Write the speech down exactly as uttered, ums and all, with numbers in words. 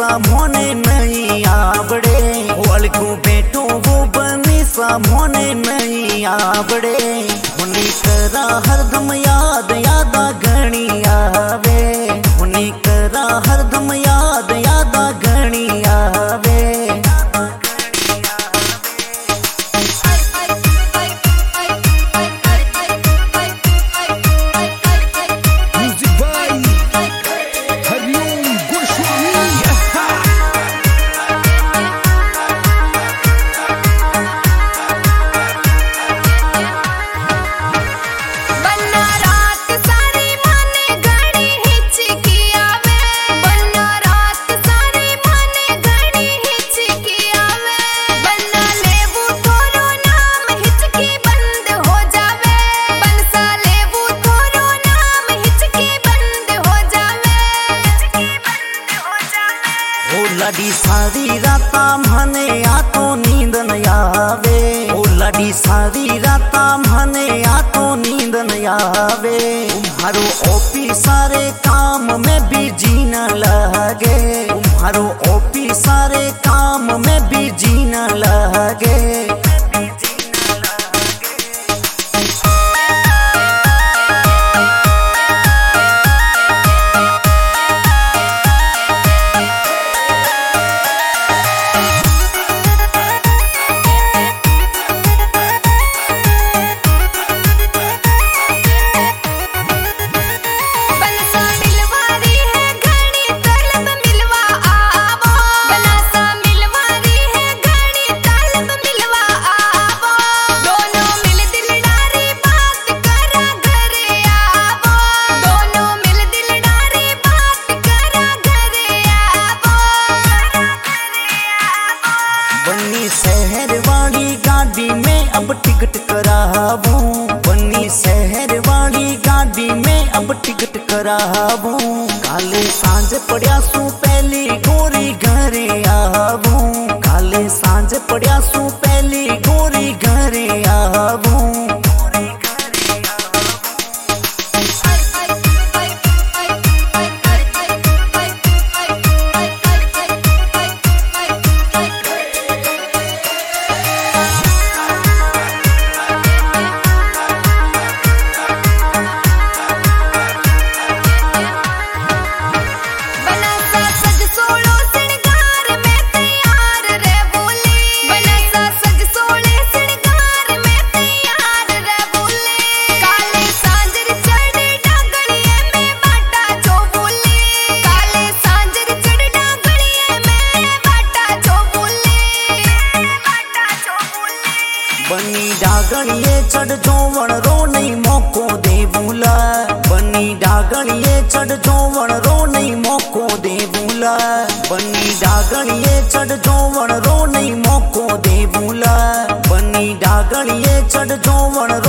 सा मोने नहीं आवड़े, अलगू बेटो वो बनी सा मोने नहीं आवड़े। उन्हीं करा हरदम याद यादा घणी आवे, उन्हीं करा हरदम याद यादा घणी आवे। लाडी सारी राता मने आतो नींद न आवे, ओ लाडी सारी राता मने आतो नींद न आवे। तुम्हारो ओपी सारे काम में बिजी न लगे, तुम्हारो ओपी सारे काम में बिजी न लगे। शहर वाली गाड़ी में अब टिकट करावूं, बनी शहर वाली गाड़ी में अब टिकट करावूं। काले सांझ पड़िया सू पहली गोरी घरे आवूं, काले सांझ पड़िया सू पहली गोरी घरे आवूं। बनी डागणिए चढ़ जोवण रो नहीं मौको दे भूला, बनी डागणिए चढ़ जोवण रो नहीं मौको दे भूला। बनी डागणिए चढ़ जोवण रो नहीं मौको दे भूला, बनी डागणिए चढ़ जोवण